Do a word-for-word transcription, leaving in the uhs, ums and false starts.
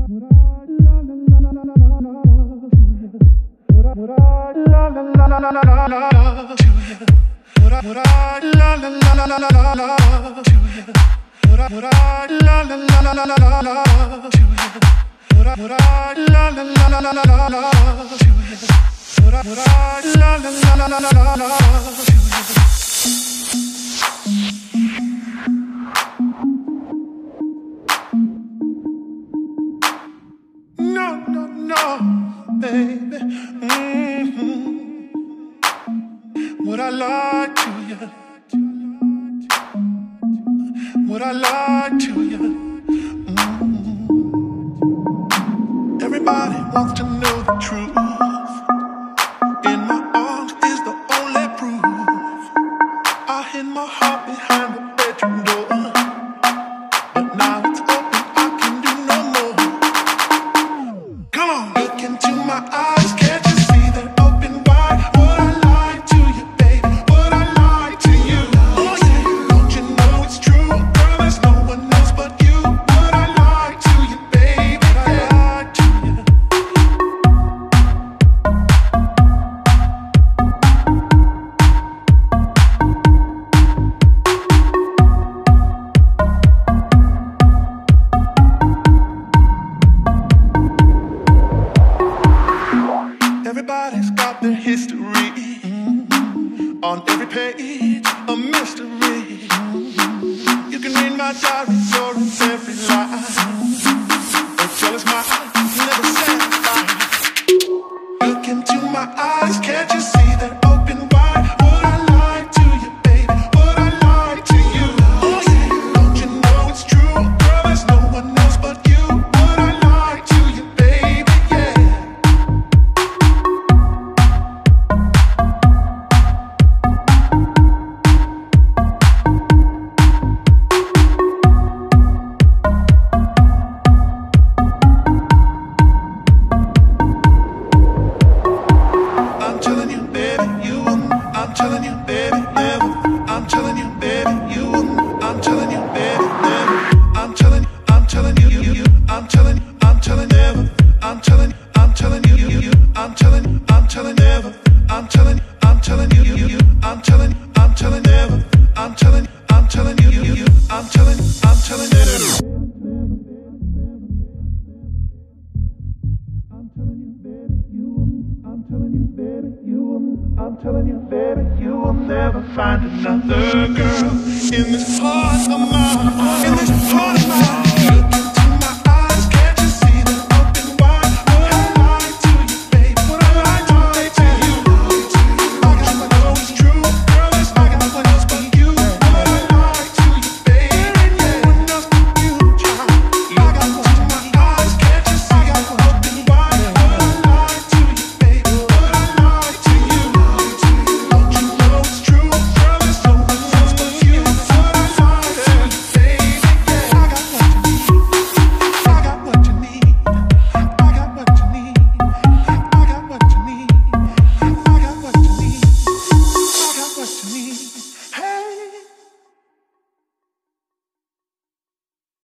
No, no, no, baby. Mm-hmm. Would I lie to you? Would I lie to you? Mm-hmm. Everybody wants to know the truth. In my arms is the only proof. I hid my heart behind the bedroom door, but now it's open, I can do no more. Come on, look into my eyes, can't you see they're open wide? Would I lie to you, baby? Would I lie to you? Oh yeah, don't you know it's true? Girl, there's no one else but you. Would I lie to you, baby? Would I lie to you? Everybody's got their history, mm-hmm. On every page, a mystery, mm-hmm. You can read my diary, or it's every line, mm-hmm. Or tell us mine, never satisfied. Look into my eyes, can't you see they're open wide? Would I lie to you, baby? Would I lie to you? Oh yeah, don't you know it's true? Girl, there's no one else but you. Would I lie to you, baby? Yeah. I'm telling you, baby, you wouldn't. I'm telling you, baby, never. I'm telling you, baby, you wouldn't. I'm telling you, baby, never. I'm telling, I'm telling you, you, you. I'm telling, I'm telling never. I'm telling, I'm telling you, you, you. I'm telling, I'm telling never. I'm telling, I'm telling you, you, you. I'm telling, I'm telling never. I'm telling, I'm telling you, you, you. I'm telling, I'm telling never. I'm telling you, baby, you wouldn't. I'm telling you, baby, you wouldn't. I'm telling you, baby, you will never find another girl in this heart of mine. In this heart of mine.